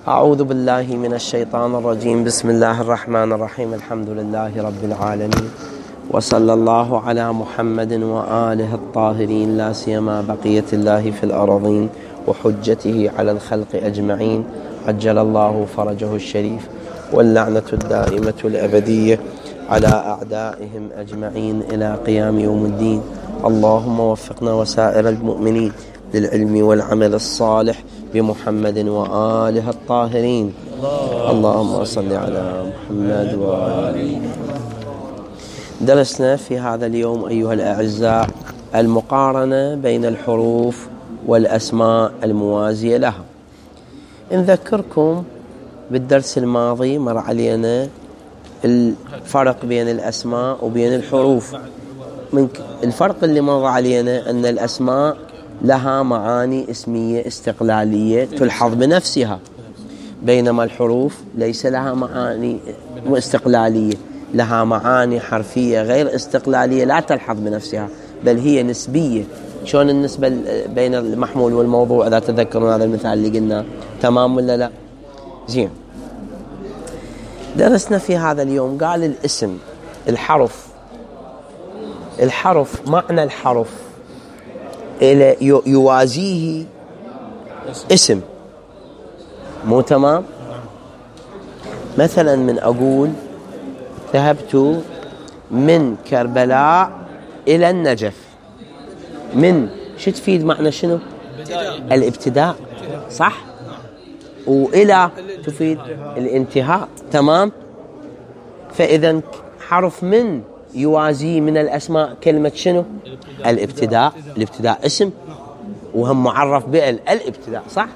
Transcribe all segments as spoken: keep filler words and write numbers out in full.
أعوذ بالله من الشيطان الرجيم. بسم الله الرحمن الرحيم. الحمد لله رب العالمين، وصلى الله على محمد وآله الطاهرين، لا سيما بقية الله في الأرضين وحجته على الخلق أجمعين، عجل الله فرجه الشريف، واللعنة الدائمة الأبدية على أعدائهم أجمعين إلى قيام يوم الدين. اللهم وفقنا وسائر المؤمنين للعلم والعمل الصالح بمحمد وآله الطاهرين. اللهم صل على محمد وآله. درسنا في هذا اليوم أيها الأعزاء المقارنة بين الحروف والأسماء الموازية لها. نذكركم بالدرس الماضي مر علينا الفرق بين الأسماء وبين الحروف. من الفرق اللي مر علينا أن الأسماء لها معاني اسمية استقلالية تلحظ بنفسها، بينما الحروف ليس لها معاني استقلالية، لها معاني حرفية غير استقلالية لا تلحظ بنفسها، بل هي نسبية. شلون النسبة بين المحمول والموضوع إذا تذكرون هذا المثال اللي قلنا؟ تمام ولا لا؟ زين. درسنا في هذا اليوم قال الاسم الحرف الحرف معنى الحرف يوازيه اسم، مو تمام؟ مثلا من أقول ذهبت من كربلاء إلى النجف، من شو تفيد؟ معنى شنو؟ الابتداء، صح؟ وإلى تفيد الانتهاء، تمام؟ فإذا حرف من يوازي من الأسماء كلمة شنو؟ الابتداء. الابتداء اسم وهم معرف بال الابتداء، صح؟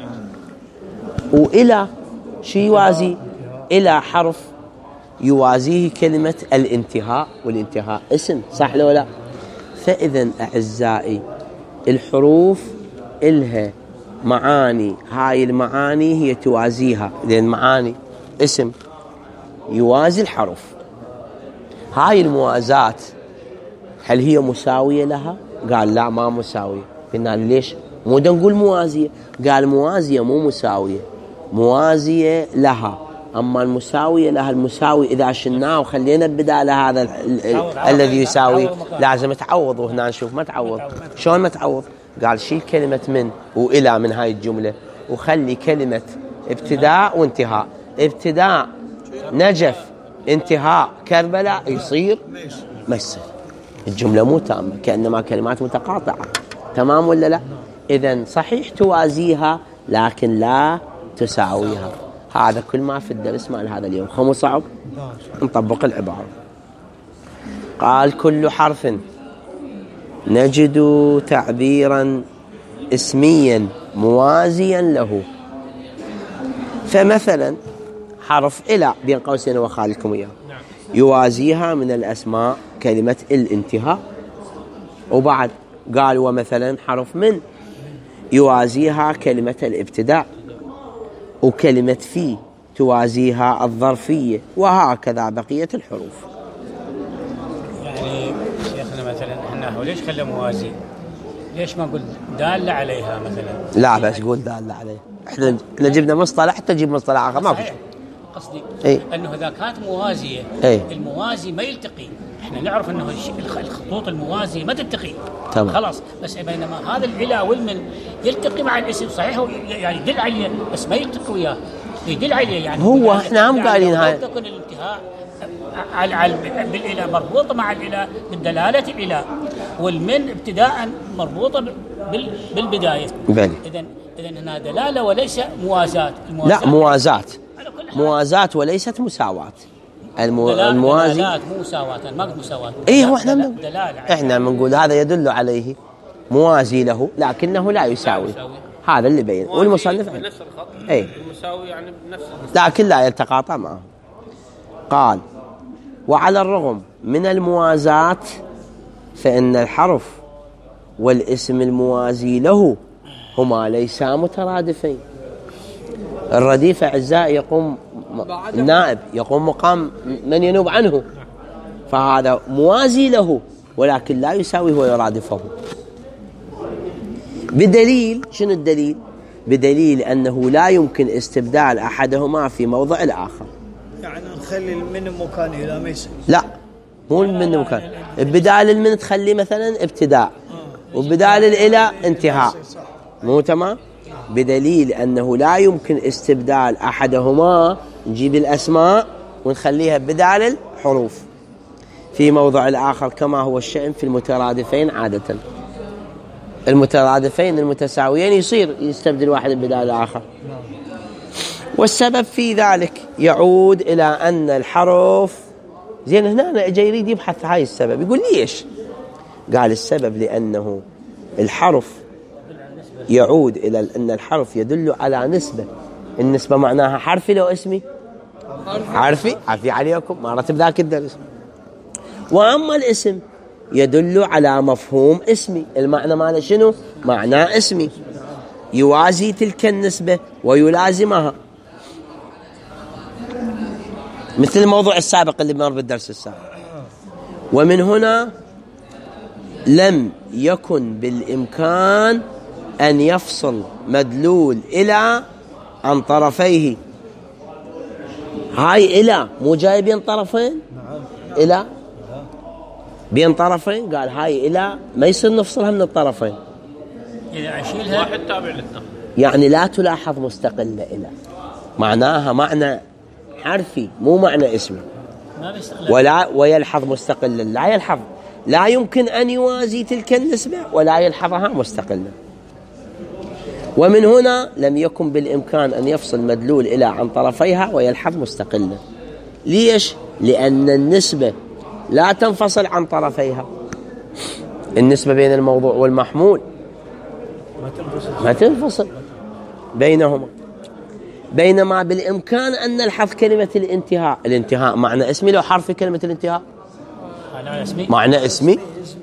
وإلى شو يوازي؟ إلى حرف يوازيه كلمة الانتهاء، والانتهاء اسم، صح لو لا؟ فإذا أعزائي الحروف إلها معاني، هاي المعاني هي توازيها، لأن معاني اسم يوازي الحرف. هاي الموازاة هل هي مساوية لها؟ قال لا، ما مساوية. قلنا ليش؟ مو نقول موازية. قال موازية مو مساوية، موازية لها، أما المساوية لها المساوي إذا شلناه وخلينا بدال هذا ال ال الذي يساوي لازم تعوض، وهنا نشوف ما تعوض. شلون ما تعوض؟ قال شيل كلمة من وإلى من هاي الجملة وخلي كلمة ابتداء وانتهاء. ابتداء نجف، انتهاء كربلاء، يصير ما يصير، الجملة مو تامة، كأنما كلمات متقاطعة، تمام ولا لا؟ إذن صحيح توازيها لكن لا تساويها. هذا كل ما في الدرس مال هذا اليوم. خمو صعب؟ نطبق العبارة. قال كل حرف نجد تعبيرا اسميا موازيا له. فمثلا حرف إلى بين قوسين وخالكم إياه يوازيها من الأسماء كلمة الانتهاء. وبعد قال ومثلا حرف من يوازيها كلمة الابتداء، وكلمة في توازيها الظرفية، وهكذا بقية الحروف. يعني شيخنا مثلا احنا ليش خلى موازي؟ ليش ما قلت دالة عليها مثلا؟ لا بس قول دالة عليها. احنا جبنا مصطلح حتى تجيب مصطلح آخر ما في شيء. قصدي ايه؟ انه اذا كانت موازيه ايه؟ الموازي ما يلتقي. احنا نعرف انه الخطوط الموازيه ما تلتقي، تمام، خلاص. بس بينما هذا العلا والمن يلتقي مع الاسم، صحيح هو يعني يدل عليه بس ما يلتقي وياه، يدل عليه. يعني هو احنا هم قايلين هاي تكون الانتهاء على بالإله مربوطه مع الإله بالدلاله الإله، والمن ابتداء مربوطه بالبدايه. اذا اذا هنا دلاله وليس موازاه. لا، موازاه موازاة وليست مساواة. المو... الموازي دلالات مو مساواة، ما قلت مساواة. ايه هو احنا من... دلالة احنا بنقول هذا يدل عليه موازي له لكنه لا يساوي. هذا اللي بين والمصنف بنفس الخط. ايه المساوي يعني بنفس الخط لكن لا يتقاطع معه. قال وعلى الرغم من الموازاة فإن الحرف والاسم الموازي له هما ليسا مترادفين. الرديف أعزائي يقوم النائب يقوم مقام من ينوب عنه، فهذا موازي له ولكن لا يساوي ويرادفه. بدليل شنو الدليل؟ بدليل أنه لا يمكن استبدال أحدهما في موضع الآخر. يعني نخلي المن مكانه لا ما يصير. لا مو المن مكان، بدال المن تخلي مثلا ابتداء وبدال الإلى انتهاء، مو تمام؟ بدليل أنه لا يمكن استبدال أحدهما، نجيب الأسماء ونخليها بدال الحروف في موضع الآخر، كما هو الشأن في المترادفين عادة. المترادفين المتساويين يصير يستبدل واحد بدال الآخر. والسبب في ذلك يعود إلى أن الحرف، زين هنا أنا جاي يريد يبحث هاي السبب، يقول ليش؟ قال السبب لأنه الحرف يعود إلى أن الحرف يدل على نسبة. النسبة معناها حرفي لو اسمي حرفي، عفي عليكم مرت بذاك الدرس. وأما الاسم يدل على مفهوم اسمي، المعنى ماله شنو؟ معنى اسمي يوازي تلك النسبة ويلازمها، مثل الموضوع السابق اللي مر بالدرس السابق. ومن هنا لم يكن بالإمكان أن يفصل مدلول إلى عن طرفيه. هاي إلى مو جاي بين طرفين، إلى بين طرفين، قال هاي إلى ما يصير نفصلها من الطرفين، إذا أشيلها واحد تابع للثاني، يعني لا تلاحظ مستقلة. إلى معناها معنى حرفي مو معنى اسمي، ما بيستقل ولا ويلحظ مستقلا، لا يلحظ، لا يمكن أن يوازي تلك النسبة ولا يلحظها مستقلا. ومن هنا لم يكن بالإمكان أن يفصل مدلول إلى عن طرفيها ويلحظ مستقلا. ليش؟ لأن النسبة لا تنفصل عن طرفيها، النسبة بين الموضوع والمحمول ما تنفصل بينهما. بينما بالإمكان أن نلحظ كلمة الانتهاء. الانتهاء معنى اسمي لو حرف كلمة الانتهاء معنى اسمي، معنى اسمي،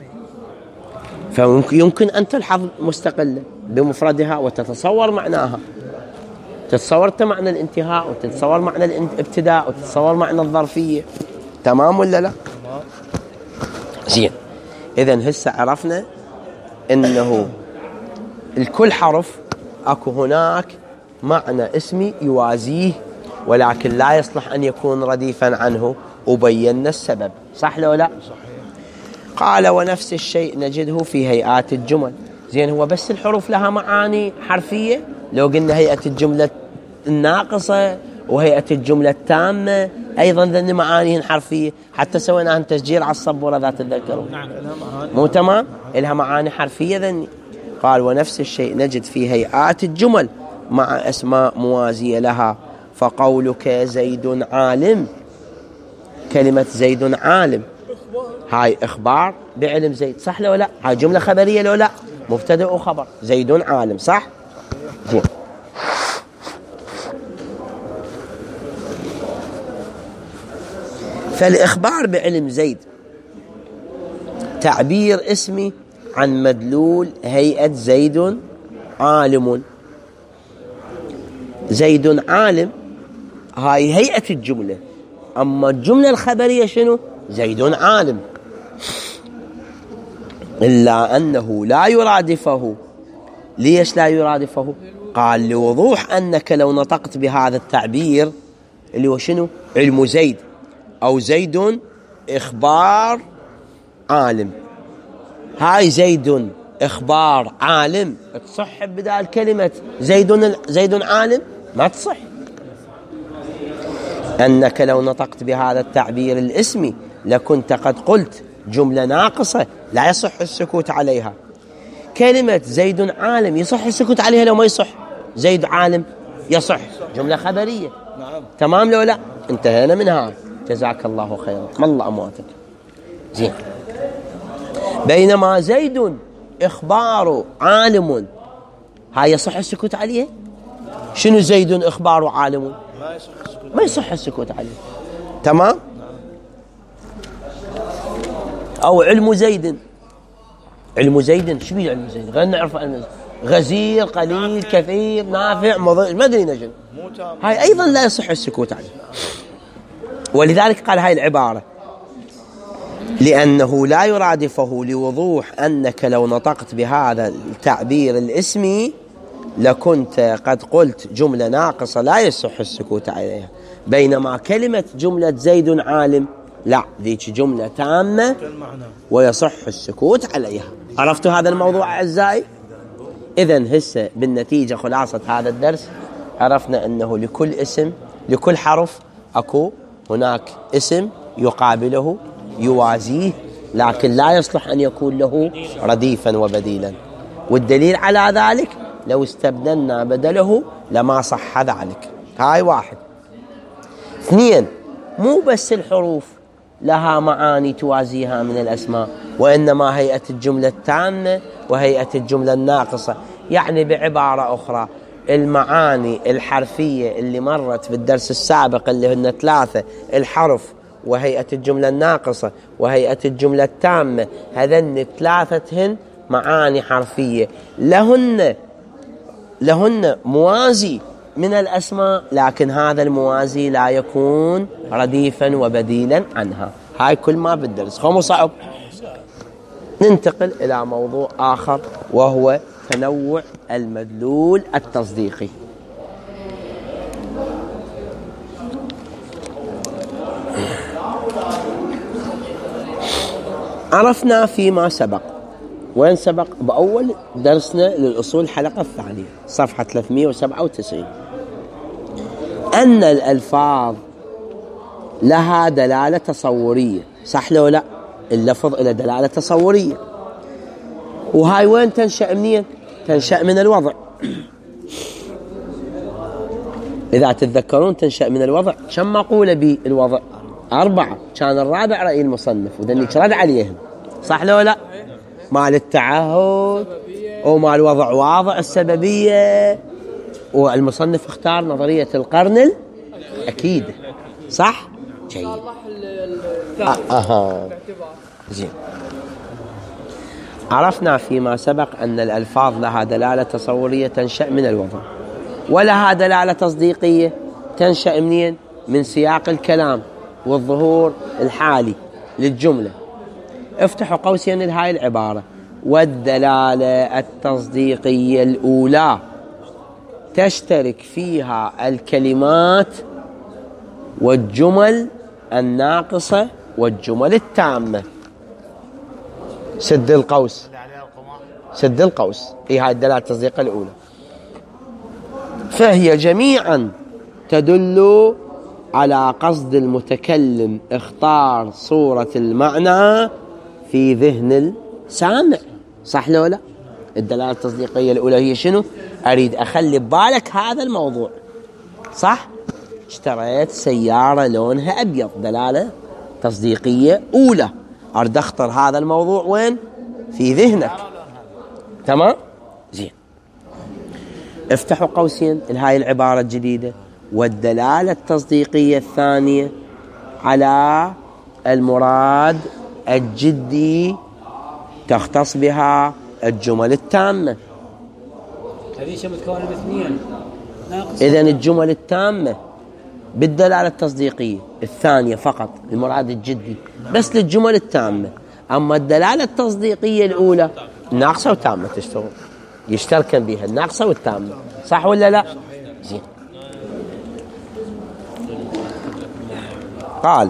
فيمكن أن تلحظ مستقلة بمفردها وتتصور معناها، تتصور معنى الانتهاء وتتصور معنى الابتداء وتتصور معنى الظرفية. تمام ولا لا؟ زين. إذن هسه عرفنا أنه الكل حرف أكو هناك معنى اسمي يوازيه، ولكن لا يصلح أن يكون رديفا عنه، وبينا السبب. صح لو لا؟ قال ونفس الشيء نجده في هيئات الجمل. زين هو بس الحروف لها معاني حرفية؟ لو قلنا هيئة الجملة الناقصة وهيئة الجملة التامة أيضا ذن معانيهن حرفية، حتى سويناهن تسجيل على السبورة ذات تتذكرون. مو تمام؟ إلها معاني حرفية ذني. قال ونفس الشيء نجد في هيئات الجمل مع أسماء موازية لها، فقولك زيد عالم، كلمة زيد عالم هاي إخبار بعلم زيد، صح لو لا؟ هاي جملة خبرية لو لا؟ مبتدأ وخبر، زيد عالم، صح؟ زين. فالإخبار بعلم زيد تعبير اسمي عن مدلول هيئة زيد عالم. زيد عالم هاي هيئة الجملة، أما الجملة الخبرية شنو؟ زيد عالم. إلا أنه لا يرادفه. ليش لا يرادفه؟ قال لوضوح أنك لو نطقت بهذا التعبير اللي هو شنو؟ علم زيد أو زيد إخبار عالم، هاي زيد إخبار عالم تصح بدال كلمة زيد زيد عالم؟ ما تصح. أنك لو نطقت بهذا التعبير الاسمي لكنت قد قلت جملة ناقصة لا يصح السكوت عليها. كلمة زيد عالم يصح السكوت عليها لو ما يصح؟ زيد عالم يصح، جملة خبرية. نعم. تمام لو لا؟ انتهينا منها. جزاك الله خيرا، ما الله أمواتك. زين. بينما زيد إخبار عالم هاي يصح السكوت عليه؟ شنو زيد إخبار عالم؟ ما يصح السكوت، ما يصح السكوت عليه. تمام؟ أو علم زيد، علم زيد شو بيه علم زيد؟ غير نعرف علم زيد، غزير قليل كثير نافع مضر ما أدري نجم، هاي أيضا لا يصح السكوت عليه. ولذلك قال هاي العبارة لأنه لا يرادفه، لوضوح أنك لو نطقت بهذا التعبير الاسمي لكنت قد قلت جملة ناقصة لا يصح السكوت عليها، بينما كلمة جملة زيد عالم لا، ذيك جملة تامة ويصح السكوت عليها. عرفتوا هذا الموضوع أعزائي؟ إذن هسه بالنتيجة خلاصة هذا الدرس عرفنا أنه لكل اسم لكل حرف أكو هناك اسم يقابله يوازيه، لكن لا يصلح أن يكون له رديفا وبديلا، والدليل على ذلك لو استبدلنا بدله لما صح ذلك. هاي واحد. اثنين، مو بس الحروف لها معاني توازيها من الأسماء، وإنما هيئة الجملة التامة وهيئة الجملة الناقصة. يعني بعبارة أخرى المعاني الحرفية اللي مرت في الدرس السابق اللي هن ثلاثة، الحرف وهيئة الجملة الناقصة وهيئة الجملة التامة، هذن ثلاثتهن معاني حرفية لهن لهن موازي من الأسماء، لكن هذا الموازي لا يكون رديفا وبديلا عنها. هاي كل ما بالدرس خمو صعب. ننتقل إلى موضوع آخر وهو تنوع المدلول التصديقي. عرفنا فيما سبق، وين سبق؟ بأول درسنا للأصول الحلقة الثانية صفحة ثلاثمئة وسبعة وتسعين، أن الألفاظ لها دلالة تصورية. صح لو لا؟ اللفظ له دلالة تصورية، وهاي وين تنشأ؟ منين؟ تنشأ من الوضع. إذا تتذكرون تنشأ من الوضع. كم مقولة بالوضع؟ أربعة. كان الرابع رأي المصنف وذنك رد عليهم. صح لو لا؟ مال التعهد ومال الوضع واضع السببية، والمصنف اختار نظرية القرن الأكيد. صح؟ جيد. آه آه. زين. عرفنا فيما سبق أن الألفاظ لها دلالة تصورية تنشأ من الوضع، ولها دلالة تصديقية تنشأ منين؟ من سياق الكلام والظهور الحالي للجملة. افتحوا قوسين لهاي العبارة: والدلالة التصديقية الأولى تشترك فيها الكلمات والجمل الناقصة والجمل التامة. سد القوس، سد القوس. هي هاي الدلالة التصديقية الأولى، فهي جميعا تدل على قصد المتكلم اختار صورة المعنى في ذهن السامع. صح لو لا؟ الدلالة التصديقية الأولى هي شنو؟ أريد أخلي ببالك هذا الموضوع. صح؟ اشتريت سيارة لونها أبيض، دلالة تصديقية أولى. أريد أختار هذا الموضوع وين؟ في ذهنك. تمام؟ زين. افتحوا قوسين لهاي العبارة الجديدة: والدلالة التصديقية الثانية على المراد الجدي تختص بها الجمل التامة. هذه شو متكونة من اثنين ناقص. إذن الجمل التامة بالدلالة التصديقية الثانية فقط المراد الجدي بس للجمل التامة، أما الدلالة التصديقية الأولى ناقصة وتامة تشتغل، يشتركن بها الناقصة والتامة. صح ولا لا؟ زين. قال: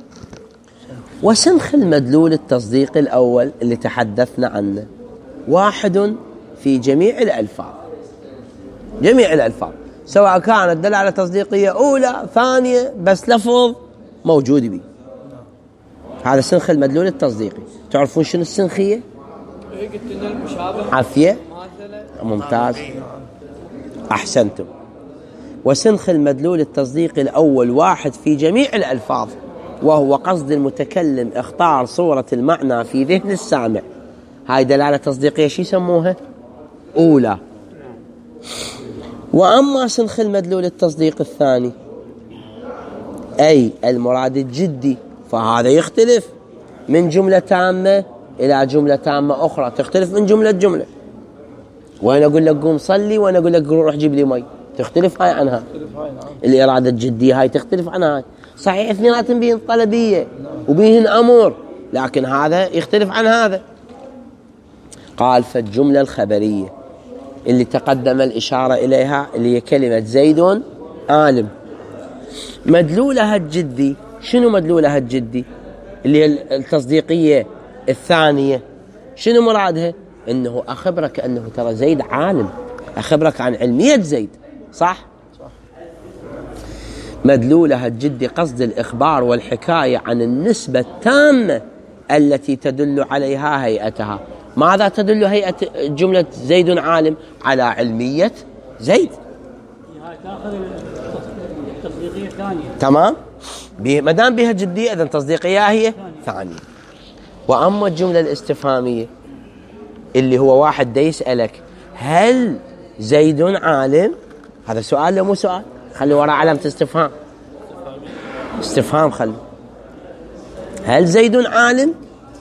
وسنخ المدلول التصديقي الأول اللي تحدثنا عنه واحد في جميع الألفاظ، جميع الألفاظ سواء كانت دلالة تصديقية أولى ثانية بس لفظ موجود به. هذا سنخ المدلول التصديقي. تعرفون شنو السنخية؟ عافية. ممتاز، أحسنتم. وسنخ المدلول التصديقي الأول واحد في جميع الألفاظ، وهو قصد المتكلم اختار صورة المعنى في ذهن السامع. هاي دلالة تصديقية شو يسموها؟ أولى. وأما سنخ المدلول التصديق الثاني أي المراد الجدي، فهذا يختلف من جملة تامة إلى جملة تامة أخرى، تختلف من جملة جملة. وأنا أقول لك قوم صلي وأنا أقول لك روح جيب لي مي، تختلف هاي عنها. الإرادة الجدية هاي تختلف عنها. صحيح اثنيناتهم بيهن طلبية وبيهن أمور، لكن هذا يختلف عن هذا. قال: فالجملة الخبرية اللي تقدم الإشارة إليها اللي هي كلمة زيد عالم. مدلولها الجدي، شنو مدلولها الجدي اللي هي التصديقية الثانية؟ شنو مرادها؟ إنه أخبرك أنه ترى زيد عالم، أخبرك عن علمية زيد، صح؟ مدلولها الجدي قصد الإخبار والحكاية عن النسبة التامة التي تدل عليها هيئتها. ماذا تدل هيئة جملة زيد عالم؟ على علمية زيد. تأخذ التصديقية الثانية. تمام؟ ما دام بها جدية إذن تصديقية هي ثانية. وأما الجملة الاستفهامية اللي هو واحد دا يسألك هل زيد عالم؟ هذا سؤال لو مو سؤال؟ خلي وراء علامة استفهام. استفهام خلي. هل زيد عالم؟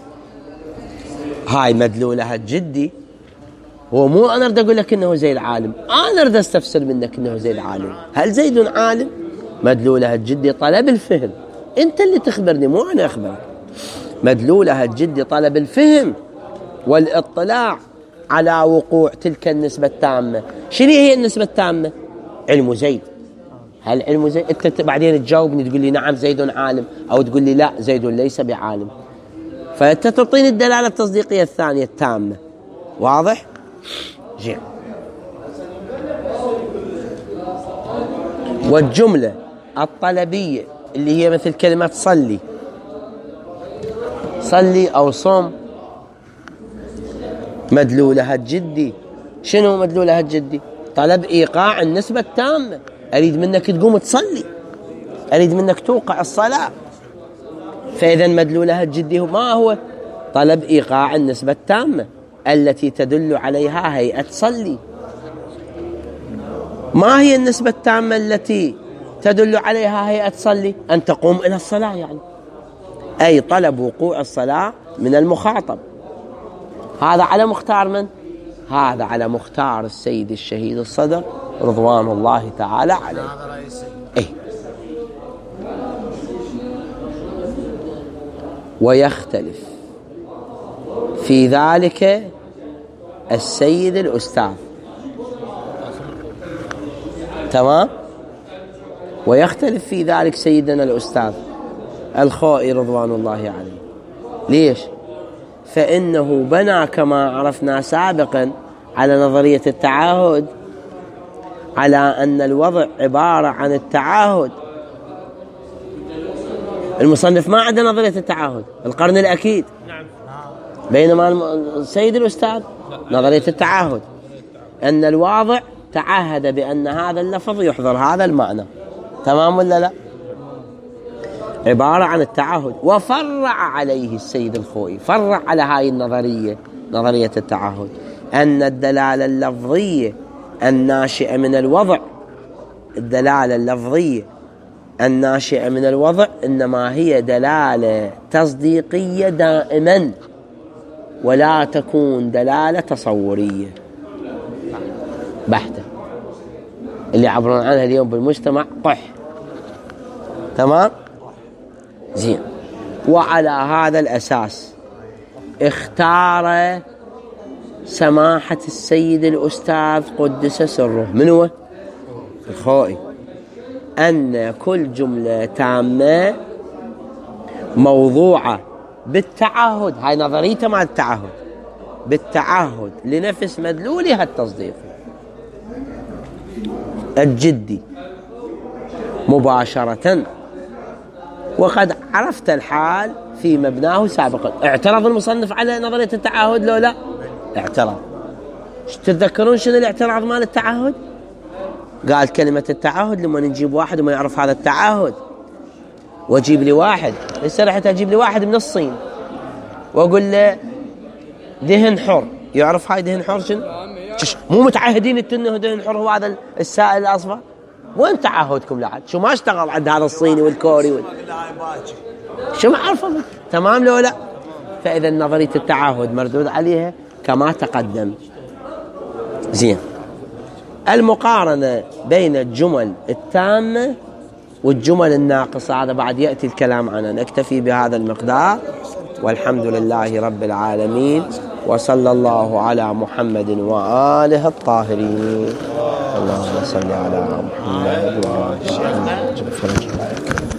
هاي مدلولها الجدي. هو مو أنا أريد أقول لك إنه زيد عالم، أنا أريد أستفسر منك إنه زيد عالم. هل زيد عالم؟ مدلولها الجدي طلب الفهم. أنت اللي تخبرني مو أنا أخبرك. مدلولها الجدي طلب الفهم والاطلاع على وقوع تلك النسبة التامة. شنو هي النسبة التامة؟ علم زيد. هل علم زيد؟ أنت بعدين تجاوبني تقول لي نعم زيد عالم، أو تقول لي لا زيد ليس بعالم. فأنت تعطيني الدلالة التصديقية الثانية التامة. واضح؟ جيد. والجملة الطلبية اللي هي مثل كلمة صلي، صلي أو صم، مدلولها الجدي. شنو مدلولها الجدي؟ طلب إيقاع النسبة التامة. أريد منك تقوم تصلي، أريد منك توقع الصلاة. فإذا مدلولها الجدي ما هو؟ طلب إيقاع النسبة التامة التي تدل عليها هيئة صلي. ما هي النسبة التامة التي تدل عليها هيئة صلي؟ أن تقوم إلى الصلاة، يعني أي طلب وقوع الصلاة من المخاطب. هذا على مختار من؟ هذا على مختار السيد الشهيد الصدر رضوان الله تعالى عليه. إيه؟ ويختلف في ذلك السيد الأستاذ. تمام؟ ويختلف في ذلك سيدنا الأستاذ الخوئي رضوان الله عليه. ليش؟ فإنه بنى كما عرفنا سابقا على نظرية التعاهد، على أن الوضع عبارة عن التعاهد. المصنف ما عنده نظرية التعاهد، القرن الأكيد. بينما السيد الأستاذ نظرية التعاهد، أن الواضع تعهد بأن هذا اللفظ يحضر هذا المعنى. تمام ولا لا؟ عبارة عن التعهد. وفرع عليه السيد الخوئي، فرع على هاي النظرية، نظرية التعهد، أن الدلالة اللفظية الناشئة من الوضع، الدلالة اللفظية الناشئة من الوضع إنما هي دلالة تصديقية دائما، ولا تكون دلالة تصورية بحتة اللي عبرون عنها اليوم بالمجتمع قح. تمام؟ زين. وعلى هذا الأساس اختار سماحة السيد الأستاذ قدس سره، من هو؟ الخوئي، أن كل جملة تامة موضوعة بالتعهد، هاي نظريته مع التعهد، بالتعهد لنفس مدلولها التصديق الجدي مباشرة. وقد عرفت الحال في مبناه سابقا. اعترض المصنف على نظرية التعهد لو لا؟ اعترض. تتذكرون شنو الاعتراض مال التعهد؟ قال كلمة التعهد لما نجيب واحد وما يعرف هذا التعهد، واجيب لي واحد لسه رحت اجيب لي واحد من الصين واقول له دهن حر، يعرف هاي دهن حر شنو؟ مو متعهدين انه دهن حر هو هذا السائل الاصفر؟ وين تعهدكم لعد؟ شو ما اشتغل عند هذا الصيني والكوري وال... شو ما عرفه. تمام لو لا؟ فاذا نظرية التعهد مردود عليها كما تقدم. زين. المقارنة بين الجمل التامة والجمل الناقصة هذا بعد يأتي الكلام عنه. نكتفي بهذا المقدار والحمد لله رب العالمين. وصلى الله على محمد وآله الطاهرين. اللهم صل على محمد وآله الطاهرين.